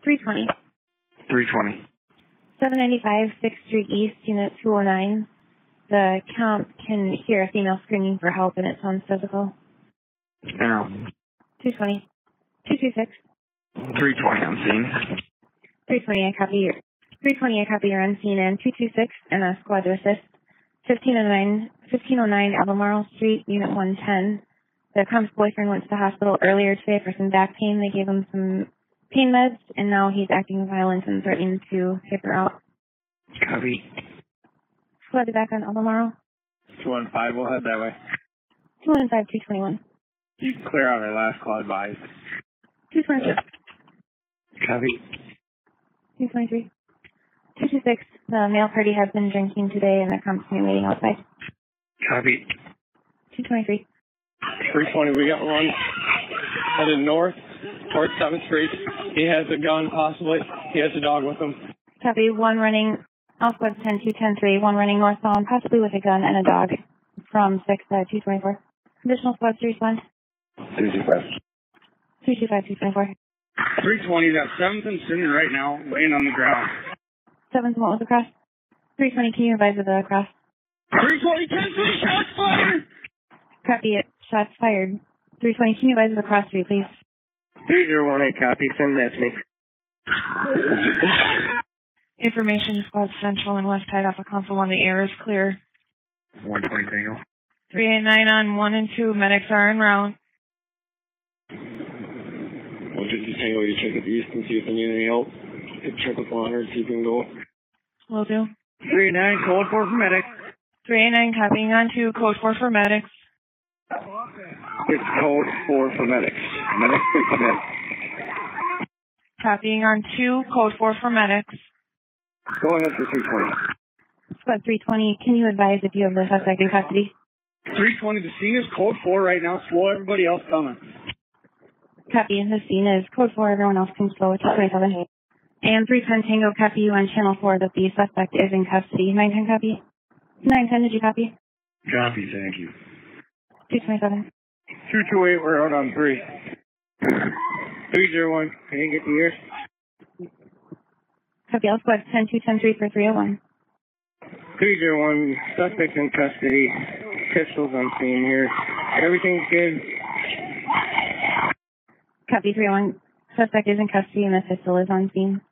320. 320. 795 6th Street East, Unit 209. The count can hear a female screaming for help and it sounds physical. Now. 220. 226. 320 on scene. 320, I copy your 320, I copy your unseen, and 226 and a squad to assist. 1509 Albemarle Street, Unit 110. The comp's boyfriend went to the hospital earlier today for some back pain. They gave him some pain meds, and now he's acting violent and threatening to hit her out. Copy. Squad to back on Albemarle. 215, we'll head that way. 215, 221. You can clear out our last call advised. 223. Copy. 223. 226, the male party has been drinking today and the comp's waiting outside. Copy. 223. 320, we got one headed north towards 7th Street. He has a gun, possibly. He has a dog with him. Copy. One running, off squad 10, 210-3, one running northbound, possibly with a gun and a dog from 6 224. Additional squads to respond. 325. 325, 224. 320, got 7th and Cinder right now, laying on the ground. 7th, what was the cross? 320, can you advise of the cross? 320, 10-3, shots fired! Copy it. Shots fired. 320, can you advise of the cross 3, please? 3018, copy, send that to me. Information squad central and west side off of console 1, the air is clear. 120 Tango. 389 on 1 and 2, medics are en route. 150 Tango, you check at the east and see if they need any help. Check with 100, see if you can go. Will do. 389, code 4 for medics. 389, copying on 2, code 4 for medics. It's code 4 for medics. Medics, come in. Copying on 2, code 4 for medics. Go ahead for 320. Squad 320, can you advise if you have the suspect in custody? 320, the scene is code 4 right now. Slow everybody else coming. Copy, the scene is code 4, everyone else can slow it to 27. And 310 Tango, copy you on channel 4 that the suspect is in custody. 910 copy? 910, did you copy? Copy, thank you. 227. 228, we're out on 3. 301, can you get the ears? Copy, all squads 10, 210, 3 for 301. 301, suspect in custody. Pistols on scene here. Everything's good. Copy, 301. Suspect is in custody and the pistol is on scene.